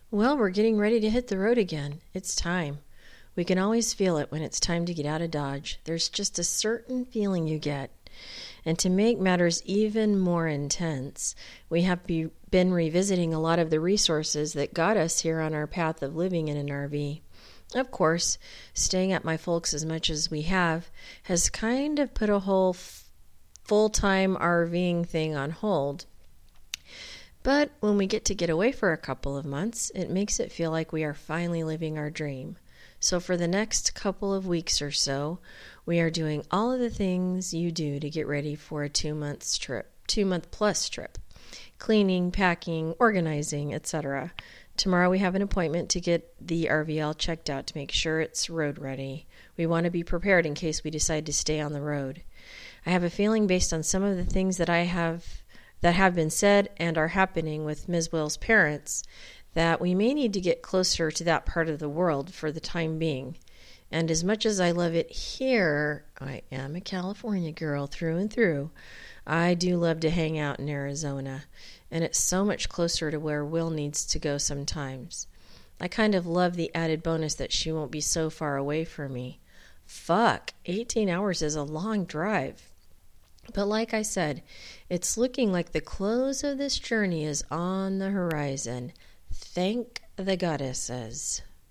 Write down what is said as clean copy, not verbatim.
Well, we're getting ready to hit the road again. It's time. We can always feel it when it's time to get out of Dodge. There's just a certain feeling you get. And to make matters even more intense, we have been revisiting a lot of the resources that got us here on our path of living in an RV. Of course, staying at my folks as much as we have has kind of put a whole full-time RVing thing on hold. But when we get away for a couple of months, it makes it feel like we are finally living our dream. So for the next couple of weeks or so, we are doing all of the things you do to get ready for a 2-month plus trip. Cleaning, packing, organizing, etc. Tomorrow we have an appointment to get the RVL checked out to make sure it's road ready. We want to be prepared in case we decide to stay on the road. I have a feeling based on some of the things that have been said and are happening with Ms. Will's parents that we may need to get closer to that part of the world for the time being. And as much as I love it here, I am a California girl through and through. I do love to hang out in Arizona, and it's so much closer to where Will needs to go sometimes. I kind of love the added bonus that she won't be so far away from me. Fuck, 18 hours is a long drive. But like I said, it's looking like the close of this journey is on the horizon. Thank the goddesses.